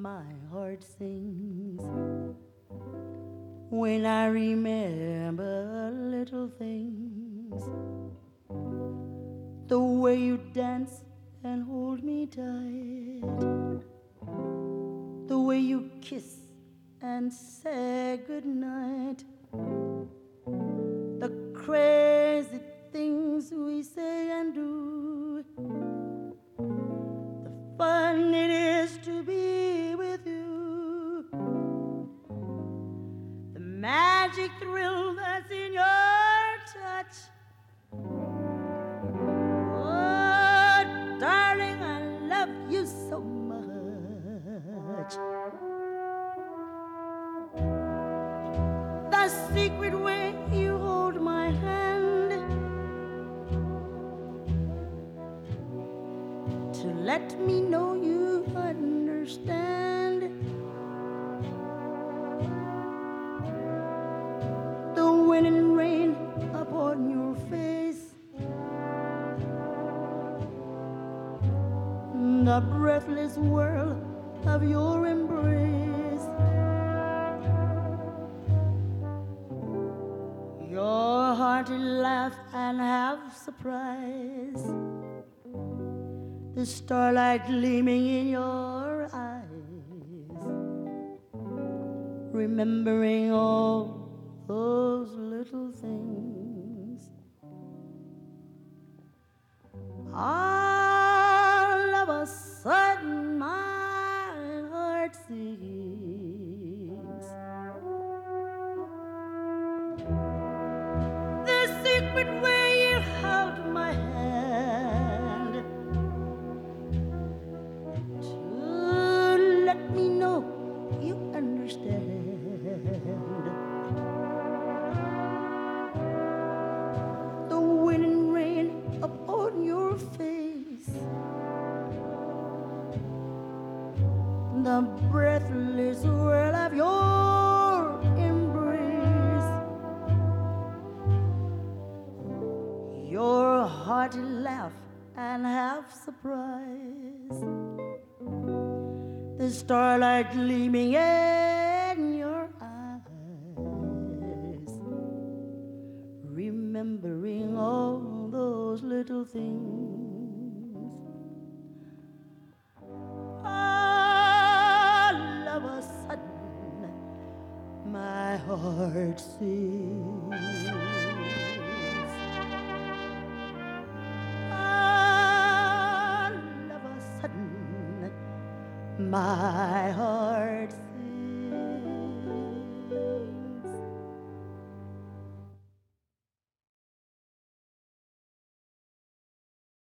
my heart sings when I remember little things. The way you dance and hold me tight, the way you kiss and say goodnight, the crazy things we say and do, the fun it is to be with you, the magic thrill that's in your touch. Oh, darling, I love you so much. The secret way you hold my hand to let me know you understand. The wind and rain upon your face, the breathless whirl of your embrace, your hearty laugh and half surprise, the starlight gleaming in your eyes, remembering all those little things. All of a sudden my heart sings. The secret way you held my hand to let me know you understand. The wind and rain upon your face, the breathless whirl of your embrace, your hearty laugh and half surprise, the starlight gleaming in your eyes, remembering all those little things. All of a sudden my heart sings. All of a sudden my heart sings.